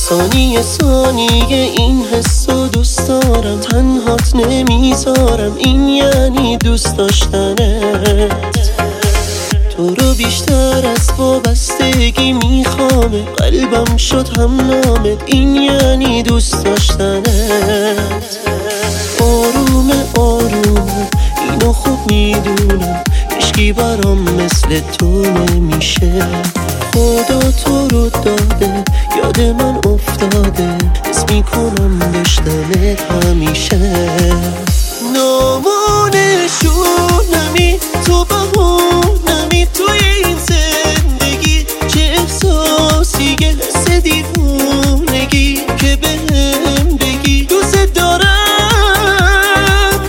ثانیه ثانیه این حسو دوست دارم، تنهات نمیذارم، این یعنی دوست داشتنت. تو رو بیشتر از وابستگی میخوامه، قلبم شد هم نامت، این یعنی دوست داشتنت. آرومه آرومه اینو خوب میدونم، هیچکی برام مثل تو نمیشه. خدا تو رو داده یاد من افتاده، حس میکنم داشتنت همیشه. نامونشونمی تو بهونمی توی این زندگی، چه احساسیه حس دیوونگی که بهم بگی دوست دارم.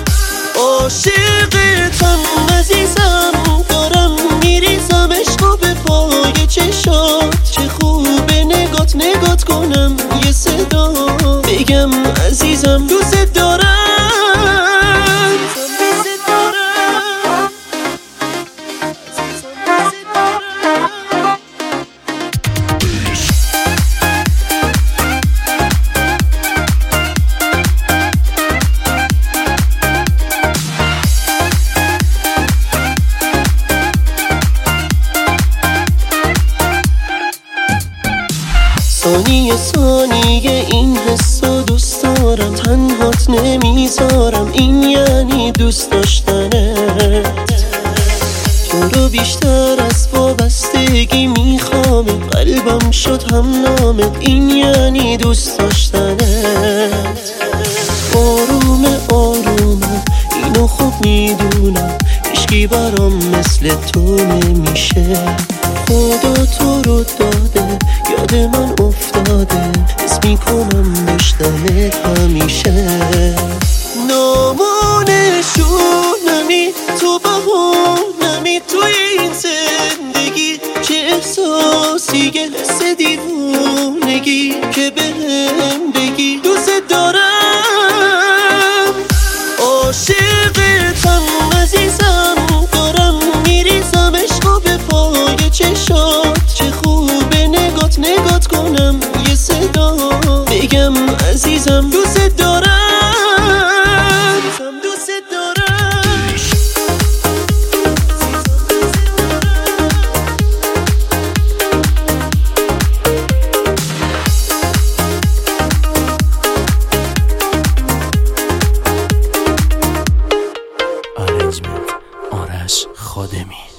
عاشقتم عزیزم دارم میریزم عشقو به پای چشات، چه خوبه نگات کنم یه صدا بگم عزیزم دوست دارم. ثانیه ثانیه این حسو دوست دارم، تنهات نمیذارم، این یعنی دوست داشتنت. تو رو بیشتر از وابستگی میخوامه، قلبم شد هم نامت، این یعنی دوست داشتنت. آرومه آرومه اینو خوب میدونم، هیچکی برام مثل تو نمیشه. خدا تو رو داده یاد من افتاده، حس میکنم داشتنت همیشه. نامونشونمی تو بهونمی توی این زندگی، چه احساسیه حس دیوونگی که بهم بگی دوست دارم. عاشقتم عزیزم دارم میریزم عشقو به پای چشات، چه خوبه نگات کنم یه صدا بگم عزیزم دوست دارم. دوست دارم. آرنجمنت آرش خادمی.